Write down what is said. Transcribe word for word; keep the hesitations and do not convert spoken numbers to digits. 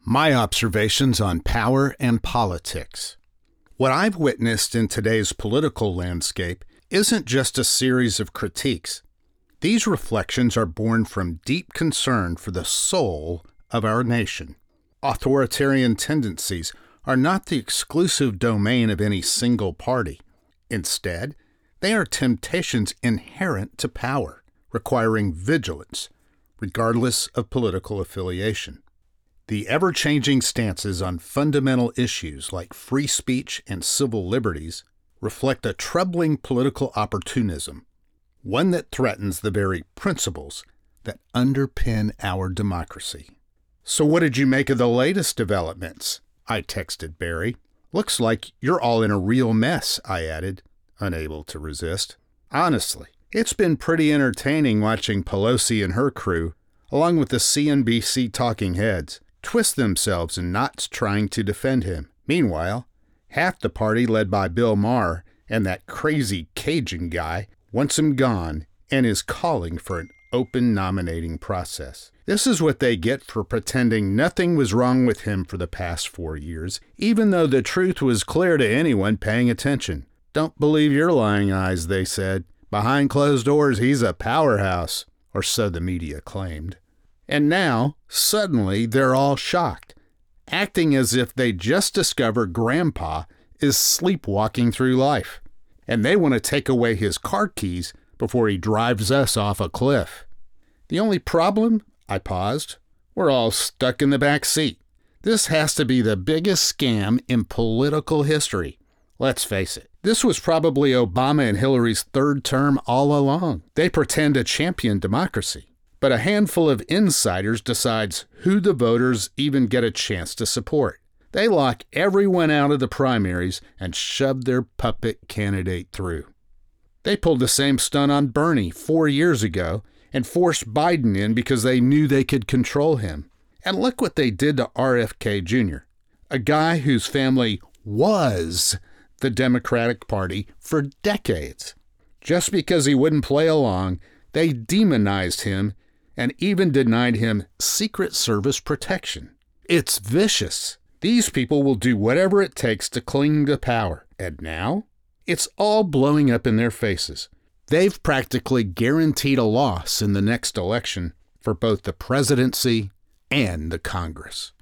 My observations on power and politics. What I've witnessed in today's political landscape isn't just a series of critiques. These reflections are born from deep concern for the soul of our nation. Authoritarian tendencies are not the exclusive domain of any single party. Instead, they are temptations inherent to power, requiring vigilance, regardless of political affiliation. The ever-changing stances on fundamental issues like free speech and civil liberties reflect a troubling political opportunism, one that threatens the very principles that underpin our democracy. "So what did you make of the latest developments?" I texted Barry. "Looks like you're all in a real mess," I added, unable to resist. Honestly, it's been pretty entertaining watching Pelosi and her crew, along with the C N B C talking heads, twist themselves in knots trying to defend him. Meanwhile, half the party led by Bill Maher and that crazy Cajun guy wants him gone and is calling for an open nominating process. This is what they get for pretending nothing was wrong with him for the past four years, even though the truth was clear to anyone paying attention. "Don't believe your lying eyes," they said. "Behind closed doors, he's a powerhouse," or so the media claimed. And now, suddenly, they're all shocked, acting as if they just discovered Grandpa is sleepwalking through life, and they want to take away his car keys before he drives us off a cliff. The only problem? I paused. We're all stuck in the back seat. This has to be the biggest scam in political history. Let's face it, this was probably Obama and Hillary's third term all along. They pretend to champion democracy, but a handful of insiders decides who the voters even get a chance to support. They lock everyone out of the primaries and shove their puppet candidate through. They pulled the same stunt on Bernie four years ago and forced Biden in because they knew they could control him. And look what they did to R F K Junior, a guy whose family was the Democratic Party for decades. Just because he wouldn't play along, they demonized him and even denied him Secret Service protection. It's vicious. These people will do whatever it takes to cling to power. And now, it's all blowing up in their faces. They've practically guaranteed a loss in the next election for both the presidency and the Congress.